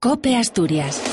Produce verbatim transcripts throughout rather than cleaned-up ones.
COPE Asturias.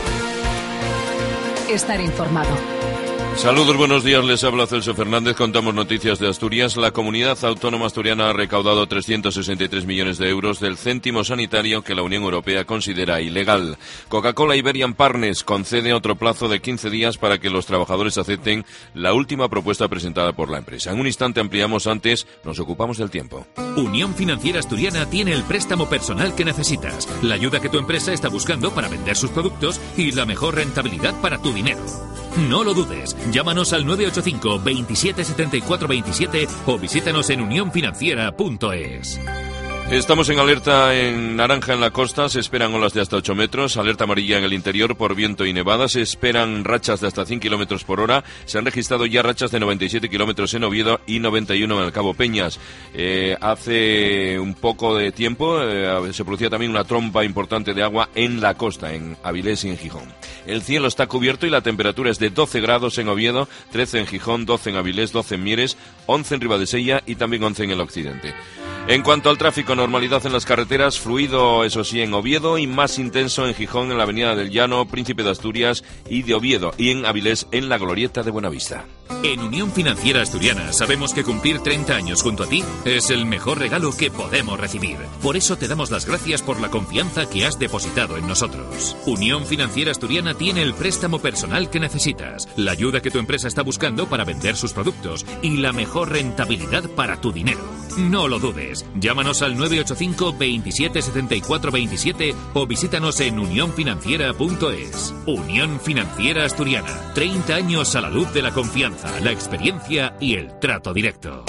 Estar informado. Saludos, buenos días, les habla Celso Fernández, contamos noticias de Asturias. La comunidad autónoma asturiana ha recaudado trescientos sesenta y tres millones de euros del céntimo sanitario que la Unión Europea considera ilegal. Coca-Cola Iberian Partners concede otro plazo de quince días para que los trabajadores acepten la última propuesta presentada por la empresa. En un instante ampliamos, antes nos ocupamos del tiempo. Unión Financiera Asturiana tiene el préstamo personal que necesitas, la ayuda que tu empresa está buscando para vender sus productos y la mejor rentabilidad para tu dinero. No lo dudes, llámanos al nueve ocho cinco, veintisiete setenta y cuatro veintisiete o visítanos en unión financiera punto es. Estamos en alerta en naranja en la costa, se esperan olas de hasta ocho metros, alerta amarilla en el interior por viento y nevada, se esperan rachas de hasta cien kilómetros por hora, se han registrado ya rachas de noventa y siete kilómetros en Oviedo y noventa y uno en el Cabo Peñas. Eh, hace un poco de tiempo eh, se producía también una tromba importante de agua en la costa, en Avilés y en Gijón. El cielo está cubierto y la temperatura es de doce grados en Oviedo, trece en Gijón, doce en Avilés, doce en Mieres, once en Ribadesella y también once en el occidente. En cuanto al tráfico, normalidad en las carreteras, fluido, eso sí, en Oviedo y más intenso en Gijón, en la Avenida del Llano, Príncipe de Asturias y de Oviedo, y en Avilés, en la Glorieta de Buenavista. En Unión Financiera Asturiana sabemos que cumplir treinta años junto a ti es el mejor regalo que podemos recibir. Por eso te damos las gracias por la confianza que has depositado en nosotros. Unión Financiera Asturiana tiene el préstamo personal que necesitas, la ayuda que tu empresa está buscando para vender sus productos y la mejor rentabilidad para tu dinero. No lo dudes, llámanos al nueve ocho cinco, veintisiete setenta y cuatro veintisiete o visítanos en unión financiera punto es. Unión Financiera Asturiana, treinta años a la luz de la confianza, la experiencia y el trato directo.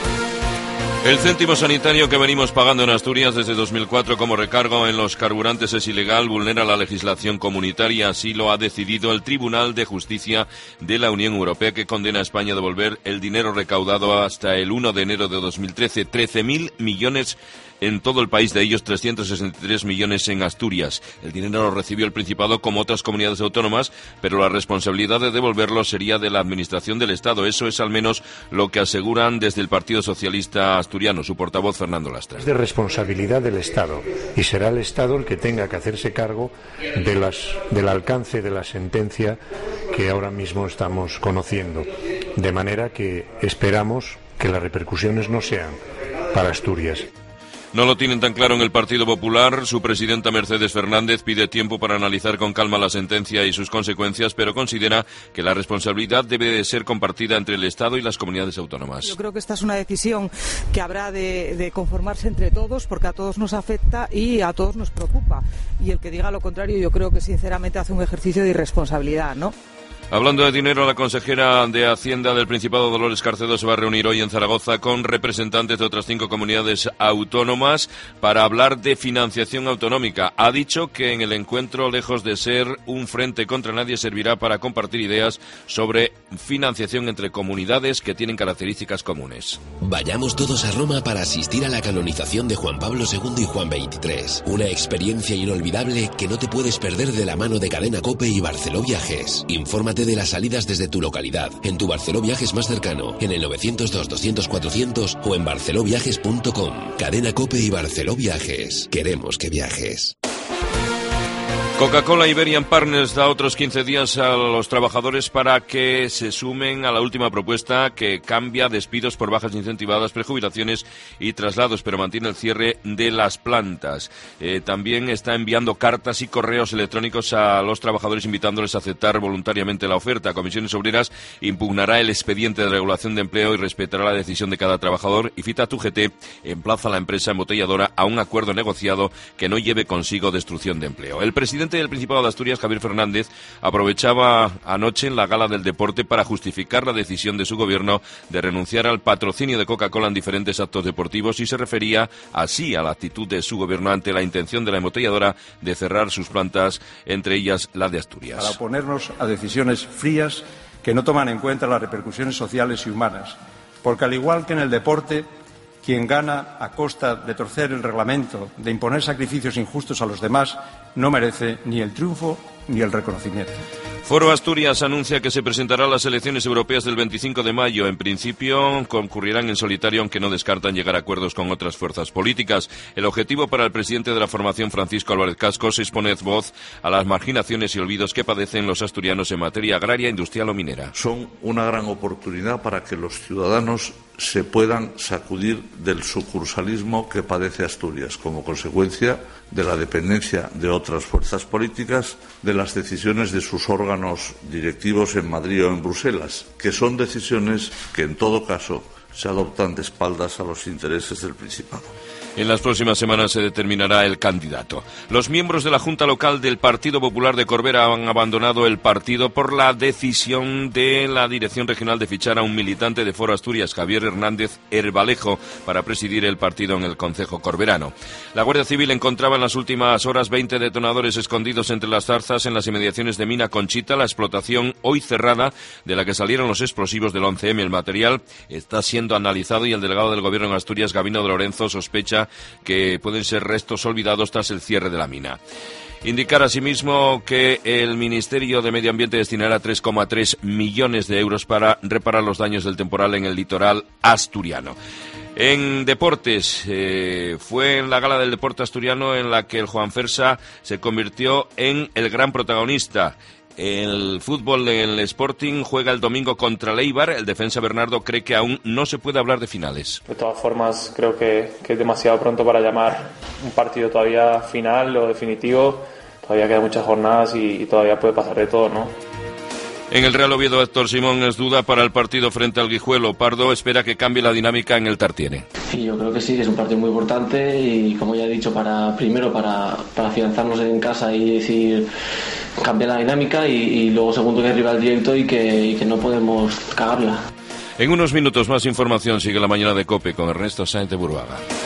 El céntimo sanitario que venimos pagando en Asturias desde dos mil cuatro como recargo en los carburantes es ilegal, vulnera la legislación comunitaria, así lo ha decidido el Tribunal de Justicia de la Unión Europea, que condena a España a devolver el dinero recaudado hasta el uno de enero de dos mil trece, trece mil millones en todo el país, de ellos trescientos sesenta y tres millones en Asturias. El dinero lo recibió el Principado como otras comunidades autónomas, pero la responsabilidad de devolverlo sería de la Administración del Estado. Eso es al menos lo que aseguran desde el Partido Socialista Asturiano, su portavoz Fernando Lastra. Es de responsabilidad del Estado y será el Estado el que tenga que hacerse cargo de las, del alcance de la sentencia que ahora mismo estamos conociendo. De manera que esperamos que las repercusiones no sean para Asturias. No lo tienen tan claro en el Partido Popular. Su presidenta Mercedes Fernández pide tiempo para analizar con calma la sentencia y sus consecuencias, pero considera que la responsabilidad debe de ser compartida entre el Estado y las comunidades autónomas. Yo creo que esta es una decisión que habrá de, de conformarse entre todos, porque a todos nos afecta y a todos nos preocupa. Y el que diga lo contrario, yo creo que sinceramente hace un ejercicio de irresponsabilidad, ¿no? Hablando de dinero, la consejera de Hacienda del Principado, Dolores Carcedo, se va a reunir hoy en Zaragoza con representantes de otras cinco comunidades autónomas para hablar de financiación autonómica. Ha dicho que en el encuentro, lejos de ser un frente contra nadie, servirá para compartir ideas sobre financiación entre comunidades que tienen características comunes. Vayamos todos a Roma para asistir a la canonización de Juan Pablo segundo y Juan veintitrés. Una experiencia inolvidable que no te puedes perder de la mano de Cadena COPE y Barceló Viajes. Infórmate de las salidas desde tu localidad, en tu Barceló Viajes más cercano, en el novecientos dos, doscientos, cuatrocientos o en barceló viajes punto com. Cadena COPE y Barceló Viajes. Queremos que viajes. Coca-Cola Iberian Partners da otros quince días a los trabajadores para que se sumen a la última propuesta que cambia despidos por bajas incentivadas, prejubilaciones y traslados, pero mantiene el cierre de las plantas. Eh, también está enviando cartas y correos electrónicos a los trabajadores invitándoles a aceptar voluntariamente la oferta. Comisiones Obreras impugnará el expediente de regulación de empleo y respetará la decisión de cada trabajador, y Fitat U G T emplaza a la empresa embotelladora a un acuerdo negociado que no lleve consigo destrucción de empleo. El presidente del Principado de Asturias, Javier Fernández, aprovechaba anoche en la gala del deporte para justificar la decisión de su gobierno de renunciar al patrocinio de Coca-Cola en diferentes actos deportivos, y se refería así a la actitud de su gobierno ante la intención de la embotelladora de cerrar sus plantas, entre ellas la de Asturias. Para oponernos a decisiones frías que no toman en cuenta las repercusiones sociales y humanas, porque al igual que en el deporte, quien gana a costa de torcer el reglamento, de imponer sacrificios injustos a los demás, no merece ni el triunfo ni el reconocimiento. Foro Asturias anuncia que se presentará a las elecciones europeas del veinticinco de mayo. En principio concurrirán en solitario, aunque no descartan llegar a acuerdos con otras fuerzas políticas. El objetivo para el presidente de la formación, Francisco Álvarez Cascos, es poner voz a las marginaciones y olvidos que padecen los asturianos en materia agraria, industrial o minera. Son una gran oportunidad para que los ciudadanos se puedan sacudir del sucursalismo que padece Asturias como consecuencia de la dependencia de otras fuerzas políticas de las decisiones de sus órganos directivos en Madrid o en Bruselas, que son decisiones que en todo caso se adoptan de espaldas a los intereses del Principado. En las próximas semanas se determinará el candidato. Los miembros de la Junta Local del Partido Popular de Corbera han abandonado el partido por la decisión de la Dirección Regional de fichar a un militante de Foro Asturias, Javier Hernández Herbalejo, para presidir el partido en el concejo corberano. La Guardia Civil encontraba en las últimas horas veinte detonadores escondidos entre las zarzas en las inmediaciones de Mina Conchita, la explotación hoy cerrada de la que salieron los explosivos del once eme. El material está siendo analizado y el delegado del Gobierno en Asturias, Gabino de Lorenzo, sospecha que pueden ser restos olvidados tras el cierre de la mina. Indicar asimismo que el Ministerio de Medio Ambiente destinará tres coma tres millones de euros para reparar los daños del temporal en el litoral asturiano. En deportes, eh, fue en la gala del deporte asturiano en la que el Juanfersa se convirtió en el gran protagonista. El fútbol en el Sporting juega el domingo contra el Eibar. El defensa Bernardo cree que aún no se puede hablar de finales. De todas formas, creo que, que es demasiado pronto para llamar un partido todavía final o definitivo. Todavía quedan muchas jornadas y, y todavía puede pasar de todo, ¿no? En el Real Oviedo, Héctor Simón es duda para el partido frente al Guijuelo. Pardo espera que cambie la dinámica en el Tartiere. Sí, yo creo que sí, que es un partido muy importante y, como ya he dicho, para primero para, para afianzarnos en casa y decir cambiar la dinámica y, y luego segundo que es rival directo y que, y que no podemos cagarla. En unos minutos más información sigue la mañana de COPE con Ernesto Sáenz de Buruaga.